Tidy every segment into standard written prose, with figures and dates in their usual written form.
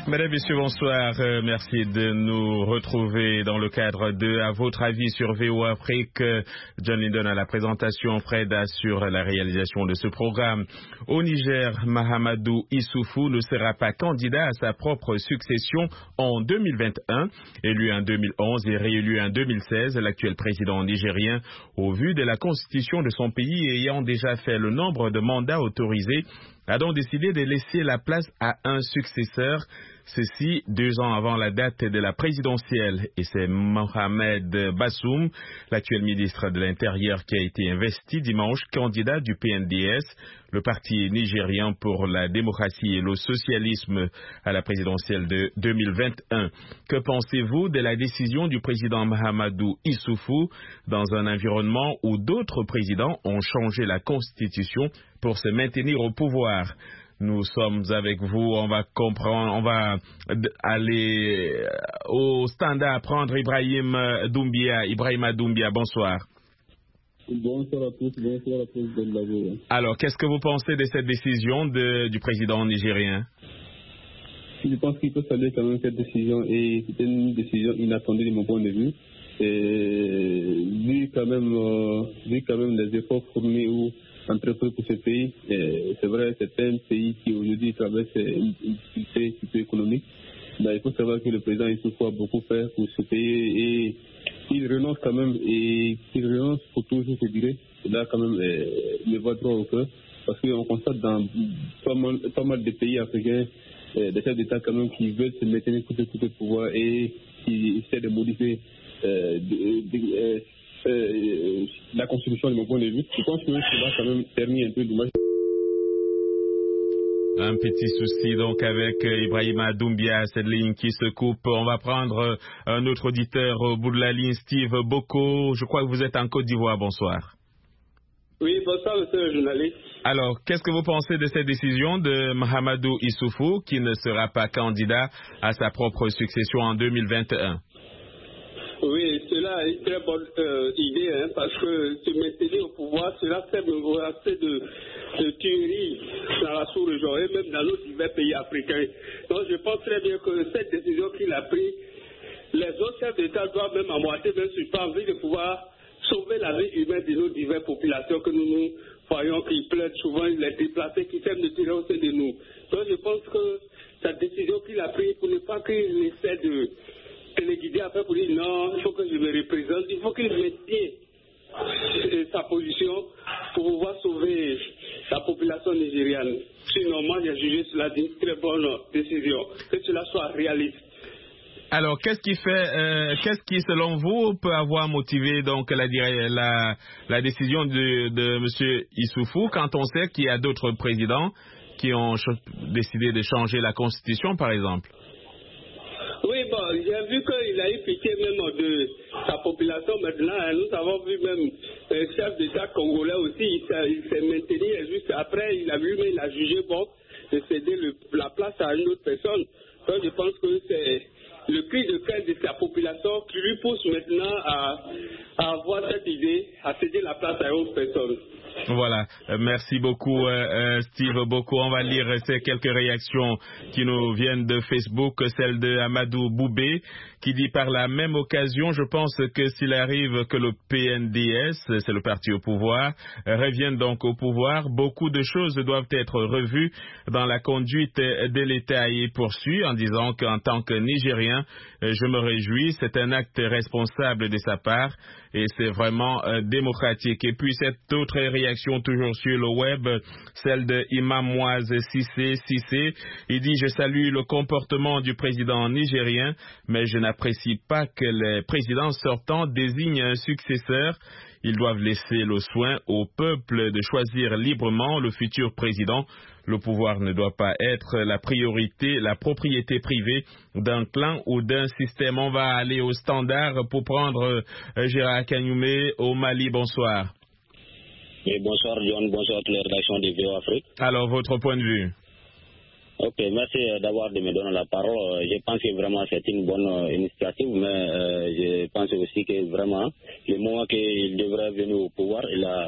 Mesdames, Messieurs, bonsoir. Merci de nous retrouver dans le cadre de À votre avis sur VOA Afrique. John Lindon à la présentation, Fred assure la réalisation de ce programme. Au Niger, Mahamadou Issoufou ne sera pas candidat à sa propre succession en 2021. Élu en 2011 et réélu en 2016, l'actuel président nigérien, au vu de la constitution de son pays ayant déjà fait le nombre de mandats autorisés, a donc décidé de laisser la place à un successeur, ceci 2 ans avant la date de la présidentielle. Et c'est Mohamed Bassoum, l'actuel ministre de l'Intérieur, qui a été investi dimanche candidat du PNDS, le parti nigérien pour la démocratie et le socialisme, à la présidentielle de 2021. Que pensez-vous de la décision du président Mahamadou Issoufou dans un environnement où d'autres présidents ont changé la constitution pour se maintenir au pouvoir? Nous sommes avec vous, on va aller au standard prendre Ibrahima Doumbia, bonsoir. Bonsoir à tous de la VOA. Alors, qu'est-ce que vous pensez de cette décision du président nigérien? Je pense qu'il faut saluer quand même cette décision, et c'était une décision inattendue de mon point de vue. Et vu quand même les efforts fournis ou entrepris pour ce pays, c'est vrai, c'est un pays qui aujourd'hui traverse une difficulté économique. Il faut savoir que le président Issoufou a beaucoup fait pour ce pays, et il renonce quand même, et qu'il renonce pour toujours, je dirais. Et là, quand même, me va droit au cœur, parce qu'on constate dans pas mal de pays africains des chefs d'État quand même qui veulent se maintenir tout le pouvoir et qui essaient de modifier la constitution de mon point de vue. Je pense que cela quand même permis un peu d'image. Un petit souci donc avec Ibrahima Doumbia, cette ligne qui se coupe. On va prendre un autre auditeur au bout de la ligne, Steve Boko. Je crois que vous êtes en Côte d'Ivoire. Bonsoir. Oui, bonsoir, monsieur le journaliste. Alors, qu'est-ce que vous pensez de cette décision de Mahamadou Issoufou qui ne sera pas candidat à sa propre succession en 2021? Oui, cela est une très bonne idée, parce que se maintenir au pouvoir, cela fait assez de tueries dans la sous-région et même dans nos divers pays africains. Donc je pense très bien que cette décision qu'il a prise, les autres chefs d'État doivent même à moitié même pas envie de pouvoir sauver la vie humaine de nos diverses populations que nous voyons qui pleurent souvent, les déplacés qui s'aiment de tirer au sein de nous. Donc je pense que cette décision qu'il a prise pour ne pas qu'il essaie de les guider après pour dire non, il faut que je me représente, il faut qu'il maintienne sa position pour pouvoir sauver la population nigériane. Sinon, moi j'ai jugé cela d'une très bonne décision, que cela soit réaliste. Alors, qu'est-ce qui, selon vous, peut avoir motivé donc la décision de M. Issoufou quand on sait qu'il y a d'autres présidents qui ont décidé de changer la constitution, par exemple? Oui, bon, j'ai vu qu'il a eu pitié même de sa population maintenant. Nous avons vu même le chef d'État congolais aussi, il s'est maintenu et juste après, il a jugé bon de céder la place à une autre personne. Donc je pense que c'est le cri de cœur de sa population qui lui pousse maintenant à avoir cette idée, à céder la place à une autre personne. Voilà, merci beaucoup Steve Boko. On va lire ces quelques réactions qui nous viennent de Facebook, celle de Amadou Boubé qui dit par la même occasion, je pense que s'il arrive que le PNDS, c'est le parti au pouvoir, revienne donc au pouvoir, beaucoup de choses doivent être revues dans la conduite de l'État. Et poursuit en disant qu'en tant que Nigérien, je me réjouis, c'est un acte responsable de sa part et c'est vraiment démocratique. Et puis cette autre réaction toujours sur le web, celle de Imam Moise Sissé, il dit je salue le comportement du président nigérien, mais je n'apprécie pas que les présidents sortants désignent un successeur. Ils doivent laisser le soin au peuple de choisir librement le futur président. Le pouvoir ne doit pas être la propriété privée d'un clan ou d'un système. On va aller au standard pour prendre Gérard Kagnoumé au Mali. Bonsoir. Et bonsoir John, bonsoir à toutes les rédactions de VOA Afrique. Alors, votre point de vue? Ok, merci d'avoir de me donner la parole. Je pense que vraiment c'est une bonne initiative, mais je pense aussi que vraiment le moment qu'il devrait venir au pouvoir, il a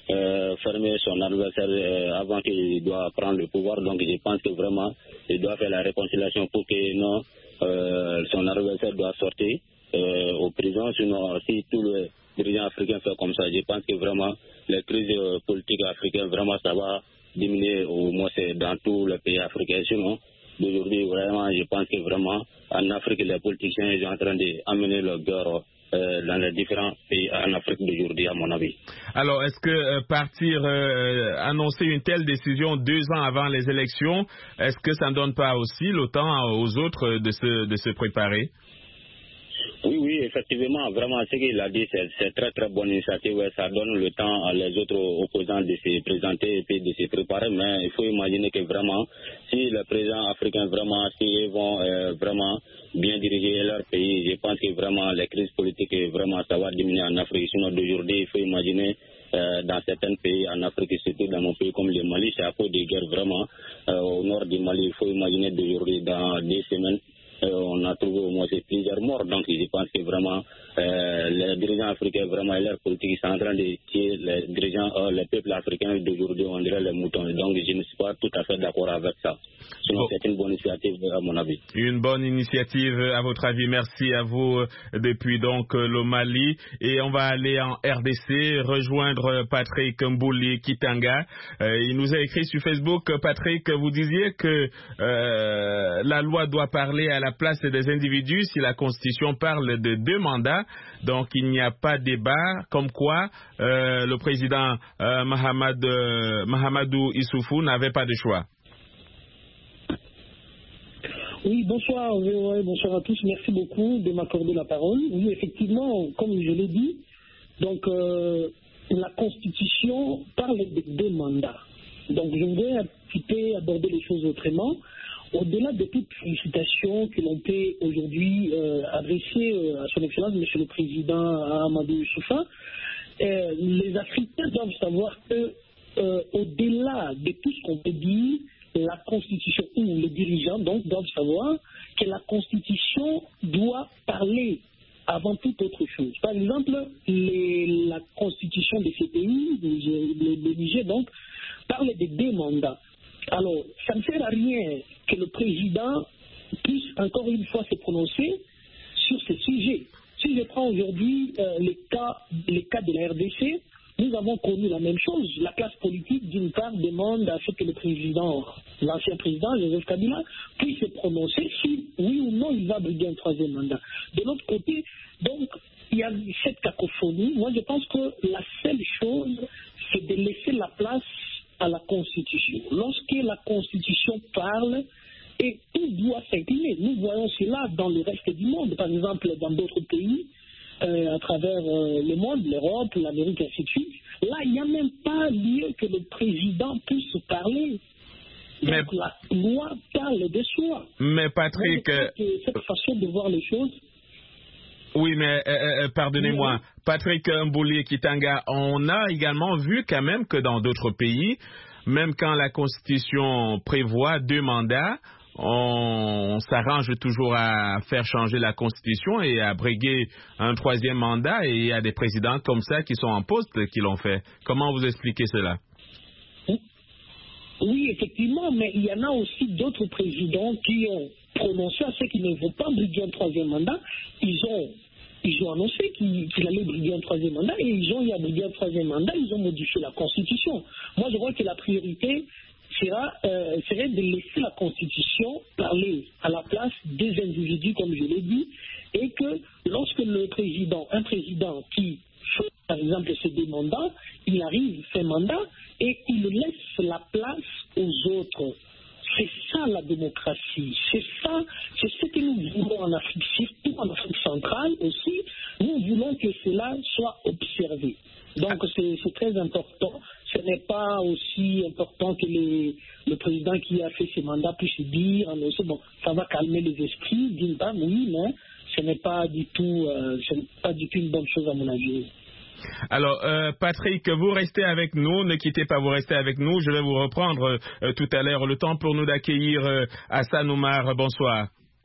fermer son adversaire avant qu'il doit prendre le pouvoir. Donc je pense que vraiment il doit faire la réconciliation pour que non, son adversaire doit sortir aux prisons. Sinon, si tous les dirigeants africains font comme ça, je pense que vraiment les crises politiques africaines, vraiment ça va diminuer au moins dans tous les pays africains. Sinon, d'aujourd'hui, vraiment, je pense que vraiment en Afrique, les politiciens sont en train d'amener leur guerre dans les différents pays en Afrique d'aujourd'hui, à mon avis. Alors, est-ce que annoncer une telle décision 2 ans avant les élections, est-ce que ça ne donne pas aussi le temps aux autres de se préparer? Oui, effectivement, vraiment, ce qu'il a dit, c'est très très bonne initiative. Ouais, ça donne le temps à les autres opposants de se présenter et puis de se préparer. Mais il faut imaginer que vraiment, si les présidents africains vraiment, s'ils vont vraiment bien diriger leur pays, je pense que vraiment les crises politiques, vraiment, ça va diminuer en Afrique. Sinon, d'aujourd'hui, il faut imaginer dans certains pays en Afrique, surtout dans mon pays comme le Mali, c'est à cause des guerres vraiment. Au nord du Mali, il faut imaginer d'aujourd'hui, dans 2 semaines, on a trouvé au moins plusieurs morts. Donc je pense que vraiment les dirigeants africains vraiment et leurs politiques sont en train de tuer les dirigeants, les peuples africains d'aujourd'hui, on dirait les moutons. Donc je ne suis pas tout à fait d'accord avec ça. Sinon c'est une bonne initiative à mon avis. Une bonne initiative à votre avis. Merci à vous depuis donc le Mali. Et on va aller en RDC rejoindre Patrick Mbouli Kitanga. Il nous a écrit sur Facebook, Patrick, vous disiez que la loi doit parler à la place des individus si la Constitution parle de 2 mandats. Donc il n'y a pas débat, comme quoi le président Mahamadou Issoufou n'avait pas de choix. Oui, bonsoir, bonsoir à tous. Merci beaucoup de m'accorder la parole. Oui, effectivement, comme je l'ai dit, donc la Constitution parle de 2 mandats. Donc je voudrais un petit peu aborder les choses autrement. Au-delà de toute félicitation que l'on peut aujourd'hui adresser à son Excellence, Monsieur le Président Amadou Youssoufa, les Africains doivent savoir que, au-delà de tout ce qu'on peut dire, la Constitution ou les dirigeants donc doivent savoir que la Constitution doit parler avant toute autre chose. Par exemple, la Constitution de ces pays, le Niger donc, parle de 2 mandats. Alors, ça ne sert à rien que le président puisse encore une fois se prononcer sur ce sujet. Si je prends aujourd'hui les cas de la RDC, nous avons connu la même chose. La classe politique, d'une part, demande à ce que le président, l'ancien président, Joseph Kabila, puisse se prononcer si, oui ou non, il va briguer un 3e mandat. De l'autre côté, donc, il y a cette cacophonie. Moi, je pense que la seule chose, c'est de laisser la place à la Constitution. Lorsque la Constitution parle, et tout doit s'incliner. Nous voyons cela dans le reste du monde, par exemple dans d'autres pays, à travers le monde, l'Europe, l'Amérique, ainsi de suite. Là, il n'y a même pas lieu que le président puisse parler. Donc la loi parle de soi. Mais Patrick... cette façon de voir les choses... Oui, mais pardonnez-moi, Patrick Mbouli Kitanga, on a également vu quand même que dans d'autres pays, même quand la Constitution prévoit 2 mandats, on s'arrange toujours à faire changer la Constitution et à briguer un 3e mandat, et il y a des présidents comme ça qui sont en poste qui l'ont fait. Comment vous expliquez cela? Oui, effectivement, mais il y en a aussi d'autres présidents qui ont prononcé à ceux qui ne vont pas briguer un 3e mandat. Ils ont annoncé qu'ils allaient briguer un 3e mandat, et ils ont eu à briguer un 3e mandat, ils ont modifié la Constitution. Moi, je vois que la priorité serait de laisser la Constitution parler à la place des individus, comme je l'ai dit, et que lorsque un président qui fait, par exemple, ces 2 mandats, il arrive, fait mandat, et il laisse la place aux autres. C'est ça la démocratie, c'est ce que nous voulons en Afrique, surtout en Afrique centrale aussi. Nous voulons que cela soit observé. Donc c'est très important. Ce n'est pas aussi important que le président qui a fait ses mandats puisse dire, bon, ça va calmer les esprits, d'une part, oui, mais ce n'est pas du tout une bonne chose à mon avis. Alors, Patrick, vous restez avec nous, ne quittez pas, vous restez avec nous. Je vais vous reprendre tout à l'heure. Le temps pour nous d'accueillir Hassan Oumar. Bonsoir.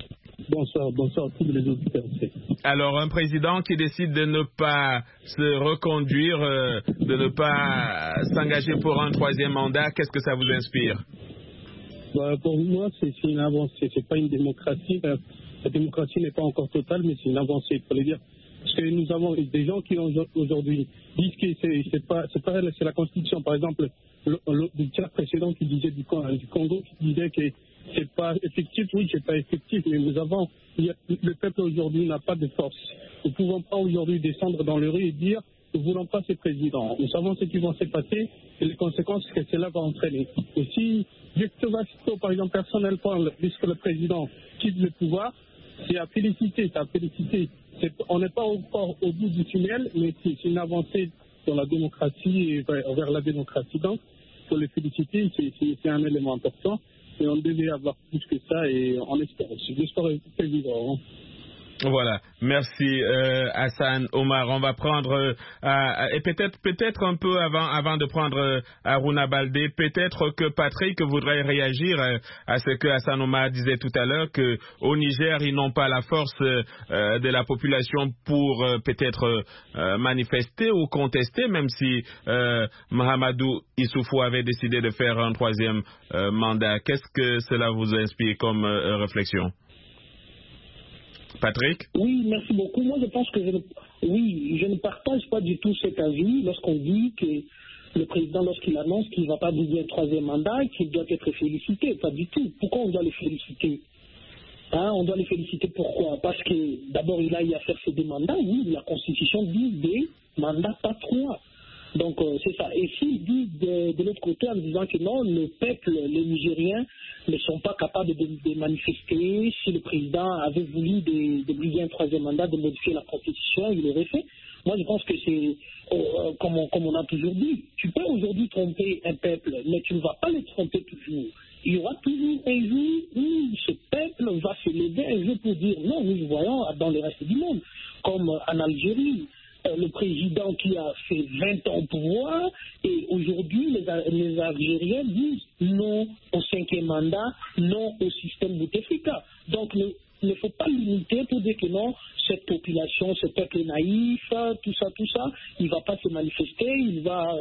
bonsoir à tous les auditeurs. Alors, un président qui décide de ne pas se reconduire, de ne pas s'engager pour un troisième mandat, qu'est-ce que ça vous inspire? Pour moi, c'est une avancée. C'est pas une démocratie. La démocratie n'est pas encore totale, mais c'est une avancée. Il faut le dire. Parce que nous avons des gens qui aujourd'hui disent que c'est la Constitution. Par exemple, le tiers précédent qui disait du Congo, qui disait que c'est pas effectif. Oui, c'est pas effectif, mais le peuple aujourd'hui n'a pas de force. Nous ne pouvons pas aujourd'hui descendre dans le rue et dire nous ne voulons pas ces présidents. Nous savons ce qui va se passer et les conséquences que cela va entraîner. Et si Victor Vasco, par exemple, personnellement, puisque le président quitte le pouvoir, c'est à féliciter, on n'est pas encore au bout du tunnel, mais c'est une avancée dans la démocratie et vers la démocratie. Donc, pour les féliciter, c'est un élément important. Et on devait avoir plus que ça et on espère. J'espère que vivre. Voilà, merci Hassan Omar. On va prendre et peut-être un peu avant de prendre Aruna Baldé, peut-être que Patrick voudrait réagir à ce que Hassan Omar disait tout à l'heure, que au Niger ils n'ont pas la force de la population pour peut-être manifester ou contester, même si Mahamadou Issoufou avait décidé de faire un troisième mandat. Qu'est-ce que cela vous inspire comme réflexion? Patrick? Oui, merci beaucoup. Moi, je pense que je ne partage pas du tout cet avis lorsqu'on dit que le président, lorsqu'il annonce qu'il ne va pas briguer un troisième mandat, qu'il doit être félicité. Pas du tout. Pourquoi on doit le féliciter? On doit le féliciter pourquoi? Parce que d'abord, il a eu à faire ses deux mandats. Oui, la Constitution dit des mandats, pas trois. Donc, c'est ça. Et s'il dit de l'autre côté en disant que non, le peuple, les Nigériens ne sont pas capables de manifester, si le président avait voulu de briguer un troisième mandat, de modifier la Constitution, il l'aurait fait. Moi, je pense que c'est, comme on a toujours dit, tu peux aujourd'hui tromper un peuple, mais tu ne vas pas le tromper toujours. Il y aura toujours un jour où ce peuple va se lever un jour pour dire non, nous voyons dans le reste du monde, comme en Algérie. Le président qui a fait 20 ans au pouvoir et aujourd'hui les Algériens disent non au cinquième mandat, non au système Bouteflika. Donc il ne faut pas limiter pour dire que non, cette population, ce peuple naïf, tout ça, il ne va pas se manifester, il va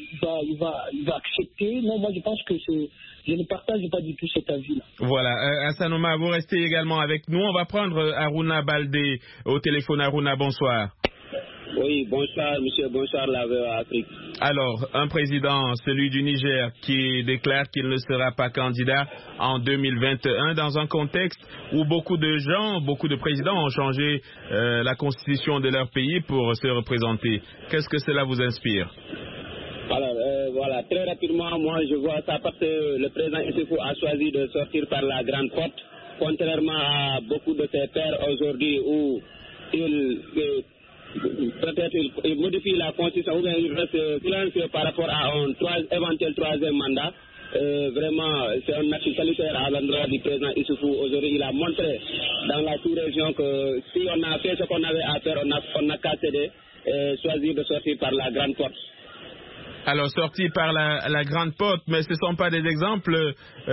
accepter. Non, moi je pense que je ne partage pas du tout cet avis-là. Voilà, Hassan Omar, vous restez également avec nous. On va prendre Aruna Baldé au téléphone. Aruna, bonsoir. Oui, bonsoir, monsieur, bonsoir, la VOA Afrique. Alors, un président, celui du Niger, qui déclare qu'il ne sera pas candidat en 2021 dans un contexte où beaucoup de présidents ont changé la constitution de leur pays pour se représenter. Qu'est-ce que cela vous inspire? Alors, voilà, très rapidement, moi, je vois ça parce que le président Issoufou a choisi de sortir par la grande porte, contrairement à beaucoup de ses pairs aujourd'hui où peut-être il modifie la constitution ou bien il reste silencieux par rapport à un éventuel troisième mandat. Vraiment, c'est un acte salutaire à l'endroit du président Issoufou. Aujourd'hui, il a montré dans la sous-région que si on a fait ce qu'on avait à faire, on n'a qu'à céder et choisir de sortir par la grande porte. Alors, sorti par la grande porte, mais ce ne sont pas des exemples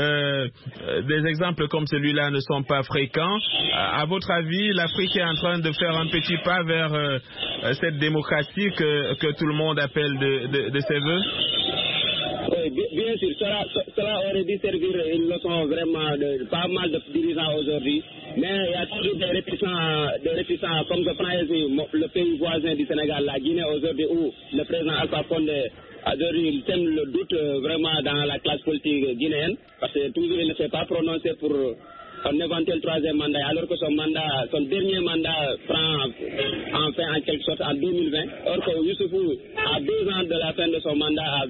comme celui-là ne sont pas fréquents. À votre avis, l'Afrique est en train de faire un petit pas vers cette démocratie que tout le monde appelle de ses voeux? Oui, bien sûr, cela aurait dû servir une leçon vraiment de pas mal de dirigeants aujourd'hui. Mais il y a toujours des réticents, comme je prends ici le pays voisin du Sénégal, la Guinée aujourd'hui, où le président Alpha Condé il sème le doute vraiment dans la classe politique guinéenne, parce que toujours il ne s'est pas prononcé pour un éventuel troisième mandat, alors que son dernier mandat prend enfin en quelque sorte en 2020. Or que Youssoufou, à 2 ans de la fin de son mandat, a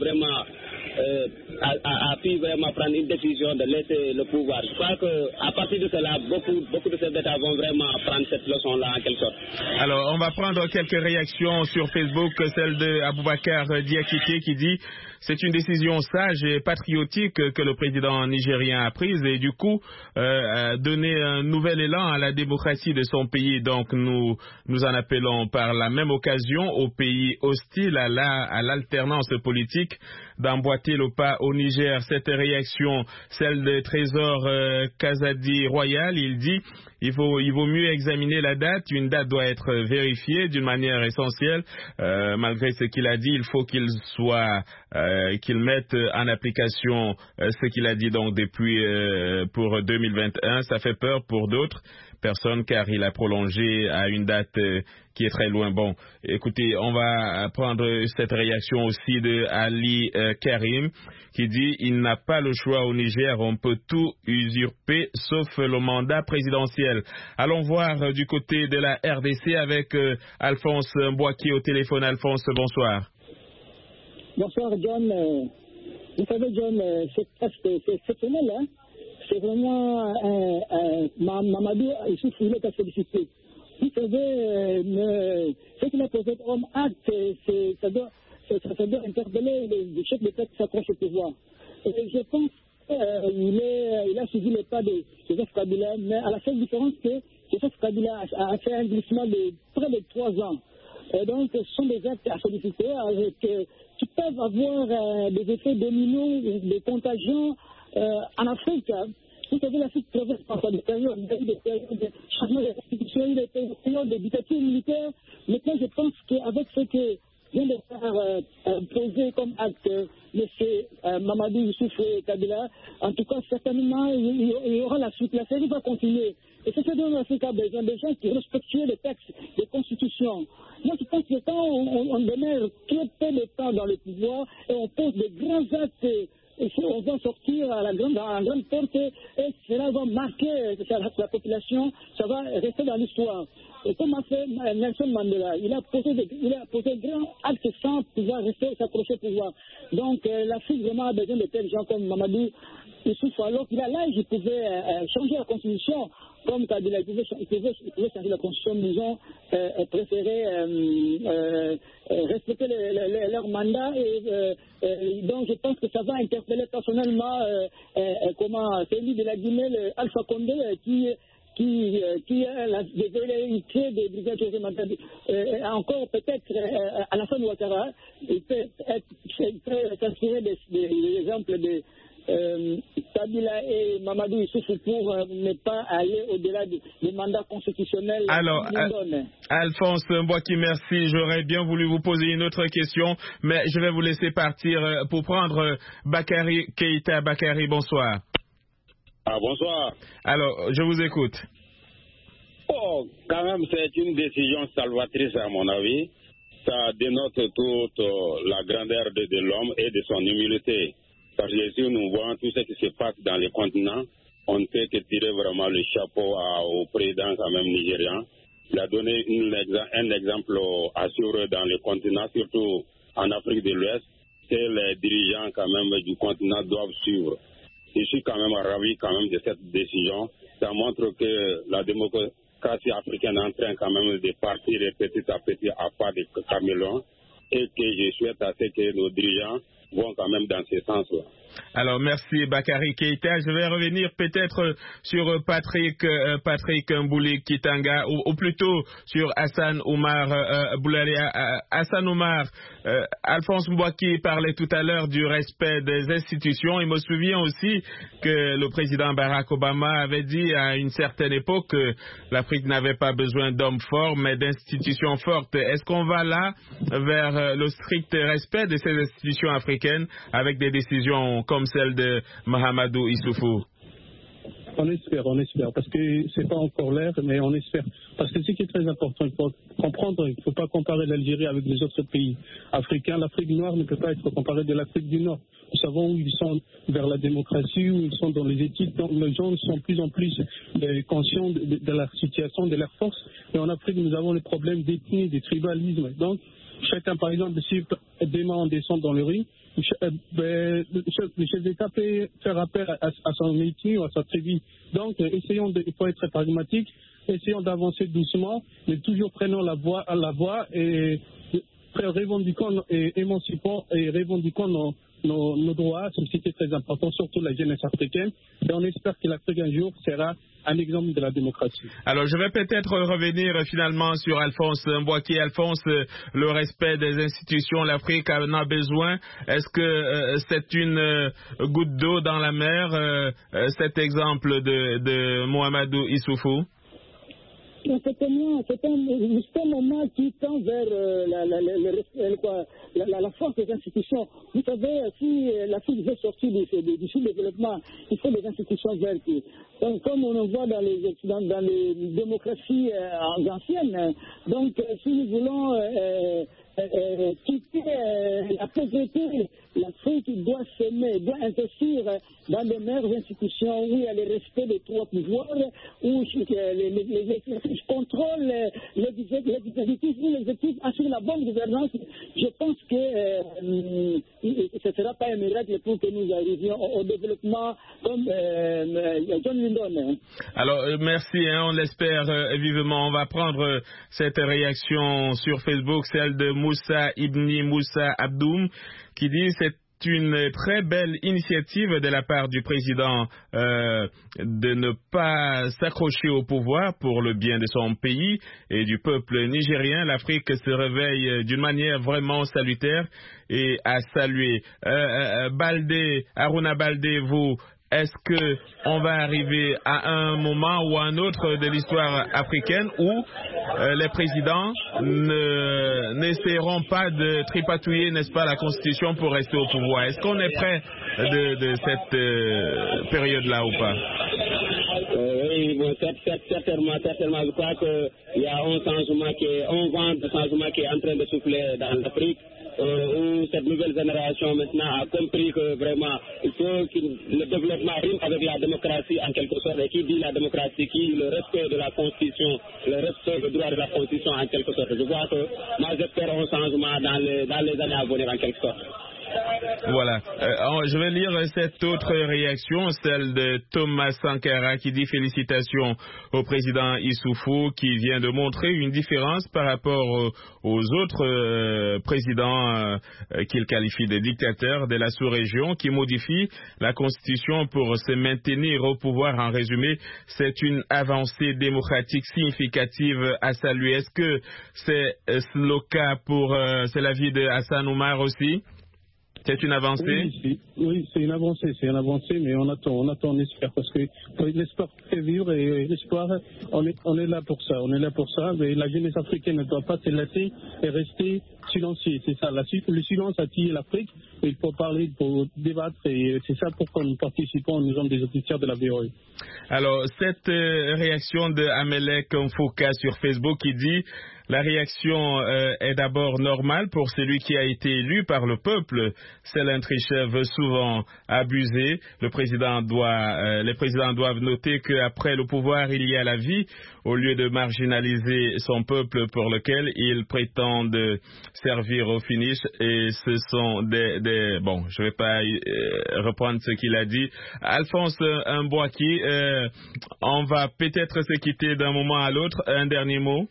pu vraiment prendre une décision de laisser le pouvoir. Je crois qu'à partir de cela, beaucoup de chefs d'État vont vraiment prendre cette leçon-là en quelque sorte. Alors, on va prendre quelques réactions sur Facebook, celle de Aboubakar Diakité qui dit « C'est une décision sage et patriotique que le président nigérien a prise et du coup, donner un nouvel élan à la démocratie de son pays. Donc, nous en appelons par la même occasion aux pays hostiles à l'alternance politique d'emboîter le pas au Niger. Cette réaction, celle de Trésor Kazadi Royal, il dit il vaut mieux examiner la date. Une date doit être vérifiée d'une manière essentielle. Malgré ce qu'il a dit, il faut qu'il mette en application ce qu'il a dit donc depuis pour 2021. Ça fait peur pour d'autres personnes car il a prolongé à une date qui est très loin. Bon, écoutez, on va prendre cette réaction aussi de Ali Karim qui dit il n'a pas le choix au Niger, on peut tout usurper sauf le mandat présidentiel. Allons voir du côté de la RDC avec Alphonse Mbouaki au téléphone. Alphonse, bonsoir. Bonsoir John. Vous savez John, cette semaine-là, c'est vraiment Mamadou Issoufou qui est à féliciter. Vous savez, ce que le homme acte, ça doit interpeller le chef d'État qui s'accroche au pouvoir. Et je pense qu'il a suivi le pas de Joseph Kabila, mais à la seule différence que Joseph Kabila a fait un glissement de près de 3 ans. Et donc, ce sont des actes à féliciter qui peuvent avoir des effets dominos, des contagions en Afrique. Vous savez, l'Afrique traverse parfois des périodes, des périodes de changement de restitution, des périodes de dictature militaire. Maintenant, je pense qu'avec ce que vient de faire poser comme acte M. Mamadou Issoufou Kabila, en tout cas, certainement, il y aura la suite. La série va continuer. Et c'est ce dont l'Afrique a besoin, des gens qui respectent les textes, les constitutions. Moi, je pense que quand on demeure trop peu de temps dans le pouvoir et on pose de grands actes, et on va sortir à la grande porte et cela va marquer la population, ça va rester dans l'histoire. Et comme a fait Nelson Mandela, il a posé de grands actes sans pouvoir rester s'accrocher au pouvoir. Donc l'Afrique vraiment a besoin de tels gens comme Mamadou Issoufou, alors qu'il a l'âge, il pouvait changer la constitution. Comme Kabila, il pouvait changer la constitution, ils ont préféré respecter leur mandat et donc je pense que ça va interpeller personnellement celui de la Guinée, Alpha Condé, qui a la velléité de brigade José Matadi. Encore peut-être Alassane Ouattara, il peut s'inspirer des exemples de Kabila et Mamadou Issoufou pour ne pas aller au-delà des mandats constitutionnels. Alors, Alphonse Mbouaki, merci. J'aurais bien voulu vous poser une autre question, mais je vais vous laisser partir pour prendre Bakary Keïta. Bakary, bonsoir. Ah, bonsoir. Alors, je vous écoute. Oh, quand même, c'est une décision salvatrice à mon avis. Ça dénote toute la grandeur de l'homme et de son humilité. Parce que si nous voyons tout ce qui se passe dans les continents, on ne peut que tirer vraiment le chapeau au président quand même nigérian. Il a donné un exemple à suivre dans les continents, surtout en Afrique de l'Ouest, que les dirigeants quand même du continent doivent suivre. Je suis quand même ravi quand même de cette décision. Ça montre que la démocratie africaine est en train quand même de partir petit à petit à pas de caméléon et que je souhaite à ce que nos dirigeants vont quand même dans ce sens-là. Alors, merci Bakary Keïta. Je vais revenir peut-être sur Patrick Mbouli Kitanga, ou plutôt sur Hassan Oumar Boulali. Hassan Oumar, Alphonse Mbouaki parlait tout à l'heure du respect des institutions. Il me souvient aussi que le président Barack Obama avait dit à une certaine époque que l'Afrique n'avait pas besoin d'hommes forts, mais d'institutions fortes. Est-ce qu'on va là vers le strict respect de ces institutions africaines avec des décisions comme celle de Mahamadou Issoufou? On espère, parce que c'est pas encore l'heure, mais on espère. Parce que ce qui est très important, il faut comprendre, il ne faut pas comparer l'Algérie avec les autres pays africains. L'Afrique noire ne peut pas être comparée de l'Afrique du Nord. Nous savons où ils sont vers la démocratie, où ils sont dans les éthiques. Donc les gens sont de plus en plus conscients de la situation, de leur force. Et en Afrique, nous avons les problèmes d'ethnie, de tribalisme. Donc, chacun, par exemple, si demain on descend dans le rue, le chef d'État peut faire appel à son métier ou à sa tribu. Donc, il faut être pragmatique, essayons d'avancer doucement, mais toujours prenons la voie et revendiquons et émancipons et revendiquons nos droits, ceci qui est très important, surtout la jeunesse africaine. Et on espère que l'Afrique un jour sera un exemple de la démocratie. Alors, je vais peut-être revenir finalement sur Alphonse Mbouaki. Alphonse, le respect des institutions, l'Afrique en a besoin. Est-ce que c'est une goutte d'eau dans la mer, cet exemple de Mahamadou Issoufou? C'est un moment qui tend vers la force des institutions. Vous savez, si l'Afrique veut sortir du sous-développement, il faut des institutions vertes. Donc, comme on le voit dans les démocraties anciennes, donc si nous voulons quitter la pauvreté, l'Afrique doit s'aimer, doit investir dans les meilleures institutions où il y a le respect des trois pouvoirs, où les contrôlent les exécutifs, où l'exécutif assure la bonne gouvernance. Je pense que ce ne sera pas un miracle pour que nous arrivions au développement comme John Lindon. Alors, merci, on l'espère vivement. On va prendre cette réaction sur Facebook, celle de Moussa Ibni Moussa Abdoum, qui dit c'est une très belle initiative de la part du président de ne pas s'accrocher au pouvoir pour le bien de son pays et du peuple nigérien. L'Afrique se réveille d'une manière vraiment salutaire et à saluer. Aruna Baldé, vous, est-ce qu'on va arriver à un moment ou à un autre de l'histoire africaine où les présidents n'essaieront pas de tripatouiller, n'est-ce pas, la Constitution pour rester au pouvoir? Est-ce qu'on est prêt de cette période-là ou pas? Oui, bon, certainement. Je crois qu'il y a un vent de changement qui est en train de souffler dans l'Afrique. Où cette nouvelle génération maintenant a compris que vraiment il faut que le développement rime avec la démocratie en quelque sorte. Et qui dit la démocratie, qui le respect de la Constitution, le respect des droits de la Constitution en quelque sorte. Je vois que moi j'espère un changement dans les années à venir en quelque sorte. Voilà. Je vais lire cette autre réaction, celle de Thomas Sankara, qui dit félicitations au président Issoufou qui vient de montrer une différence par rapport aux autres présidents qu'il qualifie de dictateurs de la sous-région qui modifient la constitution pour se maintenir au pouvoir. En résumé, c'est une avancée démocratique significative à saluer. Est-ce que c'est le cas c'est l'avis de Hassan Oumar aussi? C'est une avancée? Oui, c'est une avancée, mais on attend, on espère, parce que l'espoir fait vivre et l'espoir, on est là pour ça, mais la jeunesse africaine ne doit pas se laisser et rester silencieux, c'est ça, le silence attire l'Afrique, il faut parler, pour débattre, et c'est ça pourquoi nous participons, nous sommes des officiers de la VOA. Alors, cette réaction de Amelek Mfouka sur Facebook qui dit: la réaction est d'abord normale pour celui qui a été élu par le peuple. Céline Trichet veut souvent abuser. Les présidents doivent noter qu'après le pouvoir, il y a la vie, au lieu de marginaliser son peuple pour lequel ils prétendent servir au finish. Et ce sont bon, je ne vais pas reprendre ce qu'il a dit. Alphonse Mbouaki, on va peut-être se quitter d'un moment à l'autre. Un dernier mot.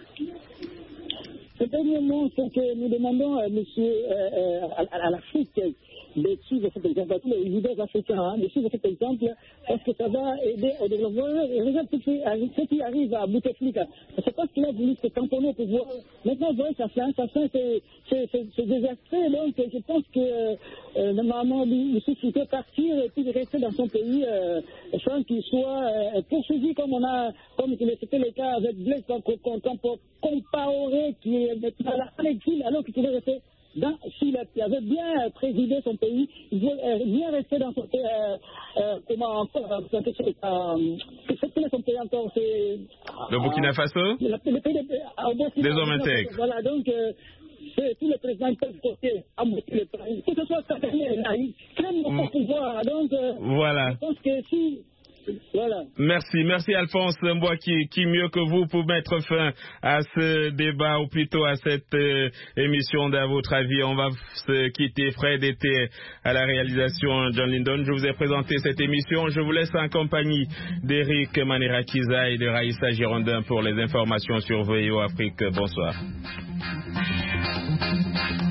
Le dernier mot, c'est que nous demandons à l'Afrique de suivre cet exemple, à tous les leaders africains, de suivre cet exemple, parce que ça va aider au développement. Regarde ce qui arrive à Bouteflika. C'est parce qu'il a voulu se tamponner au pouvoir. Maintenant, vous voyez, ça fait c'est désastreux. Donc, je pense que normalement, il peut partir et puis rester dans son pays sans qu'il soit poursuivi comme c'était le cas avec Blaise Compaoré qui est maintenant à l'exil alors qu'il pouvait rester. S'il avait bien présidé son pays, il veut bien rester dans son pays. Comment encore c'est son pays encore, c'est le Burkina Faso. Le pays des Omintègres. Voilà, donc tous les présidents peuvent voter à moitié le pays. Que ce soit Katane, il crème son pouvoir. Donc voilà. Je pense que si. Voilà. Merci Alphonse Mbouaki, qui mieux que vous pour mettre fin à ce débat ou plutôt à cette émission. À votre avis, on va se quitter. Fred était à la réalisation, John Lindon. Je vous ai présenté cette émission. Je vous laisse en compagnie d'Éric Manirakiza et de Raïssa Girondin pour les informations sur VOA Afrique. Bonsoir.